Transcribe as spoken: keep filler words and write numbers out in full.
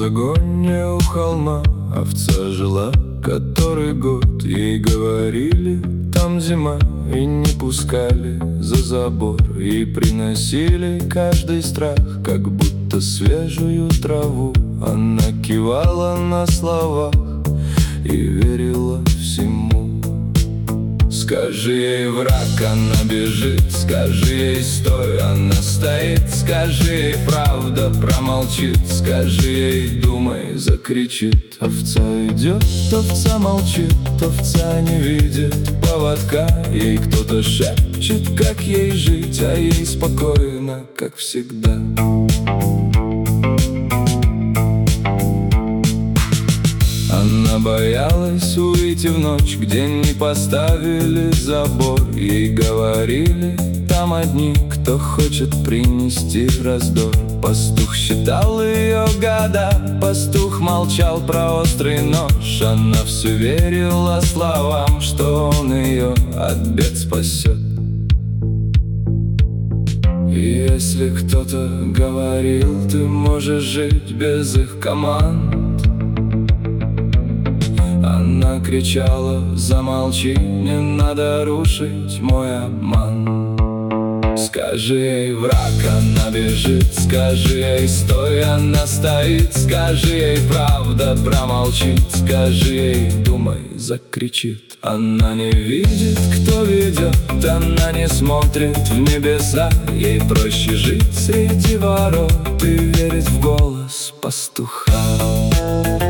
загоне у холма овца жила который год. Ей говорили, там зима, и не пускали за забор. И приносили каждый страх, как будто свежую траву. Она кивала на словах и верила всему. Скажи ей враг, она бежит, скажи ей стой, она стоит. Скажи ей правда, промолчит, скажи ей думай, закричит. Овца идет, овца молчит, овца не видит поводка. Ей кто-то шепчет, как ей жить, а ей спокойно, как всегда. Она боялась уйти в ночь, где не поставили забор. Ей говорили, там одни, кто хочет принести раздор. Пастух считал ее года, пастух молчал про острый нож. Она все верила словам, что он ее от бед спасет. И если кто-то говорил, ты можешь жить без их команд, она кричала, замолчи, не надо рушить мой обман. Скажи ей враг, она бежит, скажи ей стой, она стоит. Скажи ей правда, промолчит, скажи ей думай, закричит. Она не видит, кто ведет, она не смотрит в небеса. Ей проще жить среди ворот и верить в голос пастуха.